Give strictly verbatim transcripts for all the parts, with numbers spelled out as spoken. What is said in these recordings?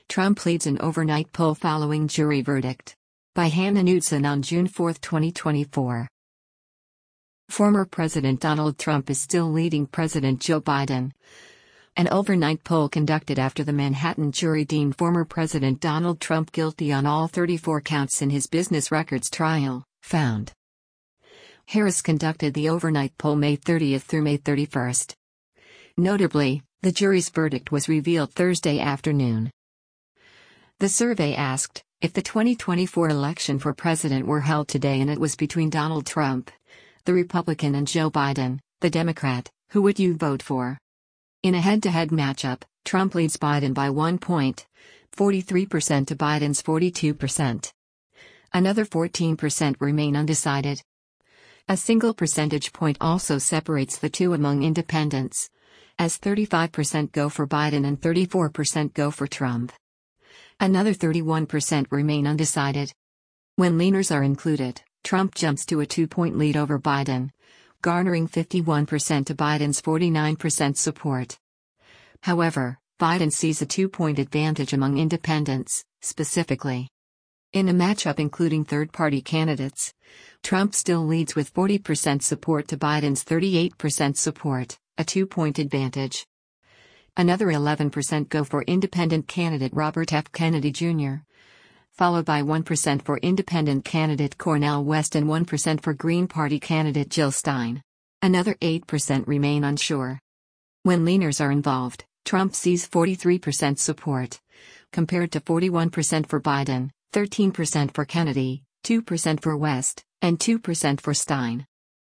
Trump leads an overnight poll following jury verdict. By Hannah Knudsen on June fourth, twenty twenty-four. Former President Donald Trump is still leading President Joe Biden. An overnight poll conducted after the Manhattan jury deemed former President Donald Trump guilty on all thirty-four counts in his business records trial, found. Harris conducted the overnight poll May thirtieth through May thirty-first. Notably, the jury's verdict was revealed Thursday afternoon. The survey asked, if the twenty twenty-four election for president were held today and it was between Donald Trump, the Republican, and Joe Biden, the Democrat, who would you vote for? In a head-to-head matchup, Trump leads Biden by one point, forty-three percent to Biden's forty-two percent. Another fourteen percent remain undecided. A single percentage point also separates the two among independents, as thirty-five percent go for Biden and thirty-four percent go for Trump. Another thirty-one percent remain undecided. When leaners are included, Trump jumps to a two-point lead over Biden, garnering fifty-one percent to Biden's forty-nine percent support. However, Biden sees a two-point advantage among independents, specifically. In a matchup including third-party candidates, Trump still leads with forty percent support to Biden's thirty-eight percent support, a two-point advantage. Another eleven percent go for independent candidate Robert F. Kennedy Junior, followed by one percent for independent candidate Cornel West and one percent for Green Party candidate Jill Stein. Another eight percent remain unsure. When leaners are involved, Trump sees forty-three percent support, compared to forty-one percent for Biden, thirteen percent for Kennedy, two percent for West, and two percent for Stein.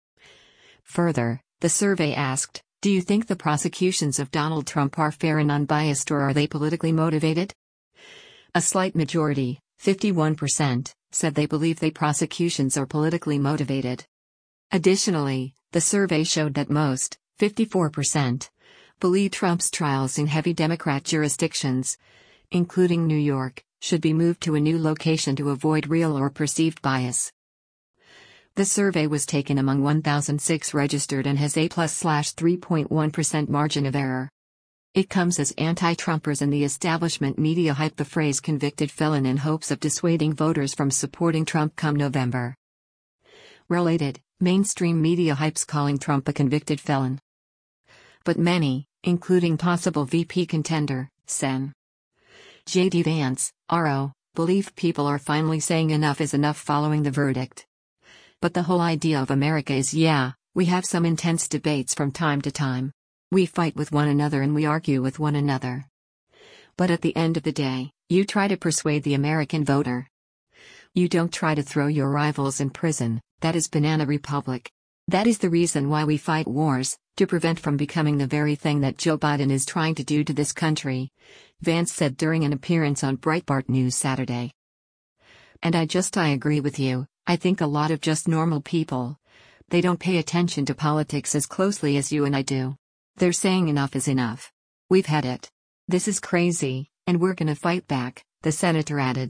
Further, the survey asked, do you think the prosecutions of Donald Trump are fair and unbiased, or are they politically motivated? A slight majority, fifty-one percent, said they believe the prosecutions are politically motivated. Additionally, the survey showed that most, fifty-four percent, believe Trump's trials in heavy Democrat jurisdictions, including New York, should be moved to a new location to avoid real or perceived bias. The survey was taken among one thousand six registered and has a plus slash three point one percent margin of error. It comes as anti-Trumpers and the establishment media hype the phrase convicted felon in hopes of dissuading voters from supporting Trump come November. Related, mainstream media hypes calling Trump a convicted felon. But many, including possible V P contender, Sen. J D Vance, R O, believe people are finally saying enough is enough following the verdict. But the whole idea of America is, yeah, we have some intense debates from time to time. We fight with one another and we argue with one another. But at the end of the day, you try to persuade the American voter. You don't try to throw your rivals in prison. That is Banana Republic. That is the reason why we fight wars, to prevent from becoming the very thing that Joe Biden is trying to do to this country, Vance said during an appearance on Breitbart News Saturday. And I just I agree with you. I think a lot of just normal people, they don't pay attention to politics as closely as you and I do. They're saying enough is enough. We've had it. This is crazy, and we're gonna fight back, the senator added.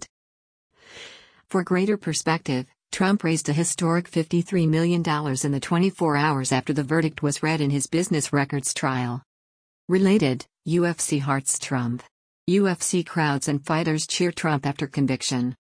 For greater perspective, Trump raised a historic fifty-three million dollars in the twenty-four hours after the verdict was read in his business records trial. Related, U F C hearts Trump. U F C crowds and fighters cheer Trump after conviction.